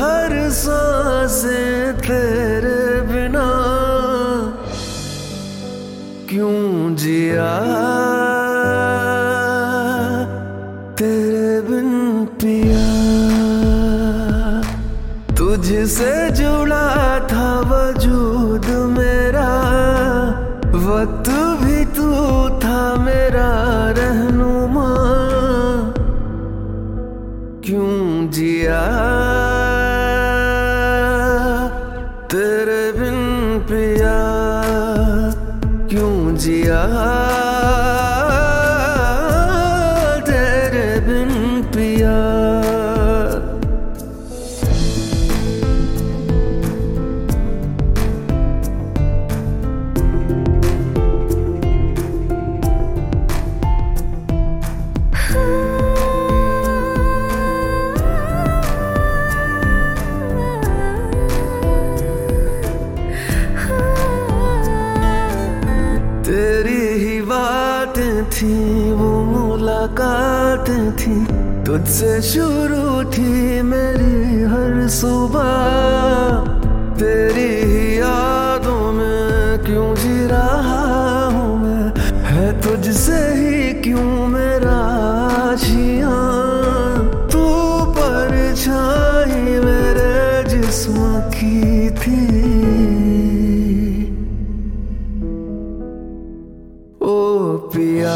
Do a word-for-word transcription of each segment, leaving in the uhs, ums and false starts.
हर सांसें तेरे बिना क्यों जिया तेरे बिन पिया। तुझसे जुड़ा था वजूद मेरा, वक्त भी तू था मेरा रहनुमा, क्यों जिया तेरे बिन पिया, क्यों जिया तेरे बिन पिया। तेरी ही बातें थी वो मुलाकातें थी, तुझसे शुरू थी मेरी हर सुबह। तेरी ही यादों में क्यों जी रहा हूँ मैं, है तुझसे ही क्यों मेरा आशियाँ। तू परछाई मेरे जिस्म की थी, ओ पिया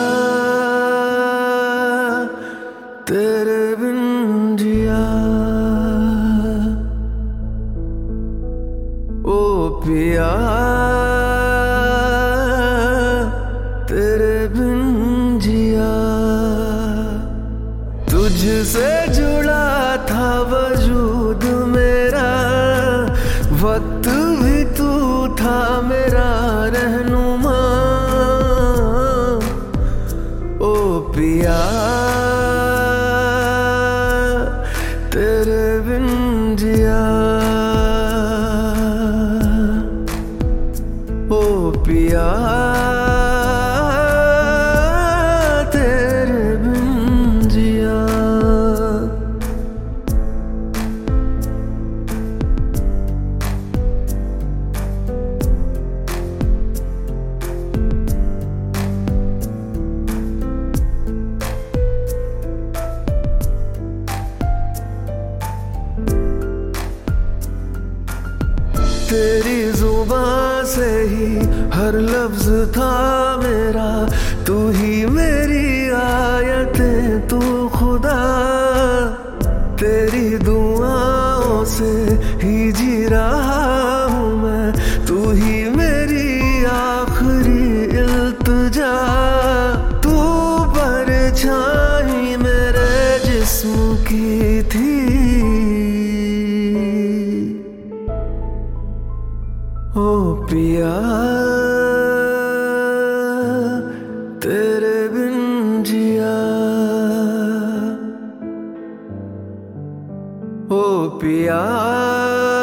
तेरे बिन जिया, ओ पिया तेरे बिन जिया। तुझसे जुड़ा था वजूद मेरा, वक्त भी तू था मेरा रहनुमा, ओ पिया तेरे बिन जिया, ओ पिया तेरे बिन जिया। तेरी जुबां से ही हर लफ्ज था मेरा, तू ही मेरी आयतें तू खुदा। तेरी दुआओं से ही जी रहा हूँ मैं, तू ही मेरी आखिरी इल्तिजा। तू परछाई मेरे जिस्म की थी, ओ पिया तेरे बिन जिया, ओ पिया।